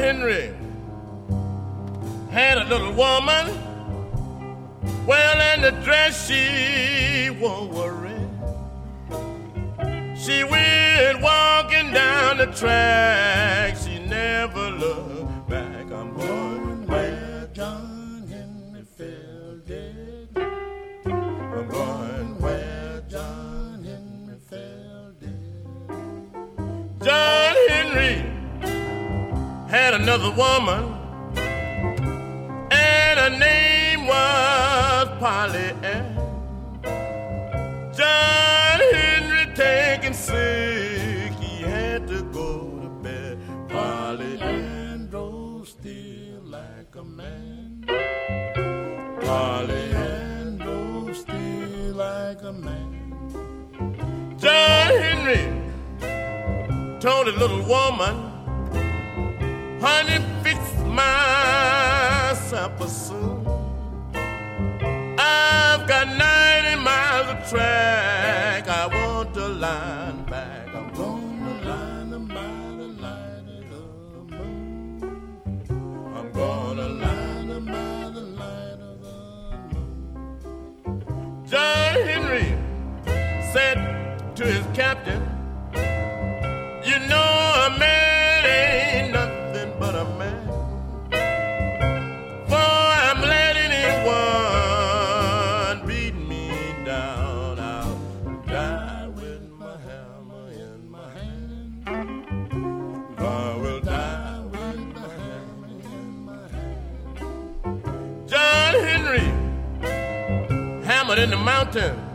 Henry had a little woman, well, in the dress she wore red. She went walking down the track, she never looked back. I'm going where John Henry fell dead. I'm going where John Henry fell dead. John Henry had another woman, and her name was Polly Ann. John Henry taken sick, he had to go to bed. Polly Ann drove still like a man. Polly Ann drove still like a man. John Henry told a little woman, honey, fix my supper soon. I've got 90 miles of track, I want to line back. I'm gonna line them by the light of the moon. I'm gonna line them by the light of the moon. John Henry said to his captain, you know a man ain't nothing but a man. For I'm letting anyone beat me down. I'll die with my hammer in my hand. I will die with my hammer in my hand. John Henry hammered in the mountain.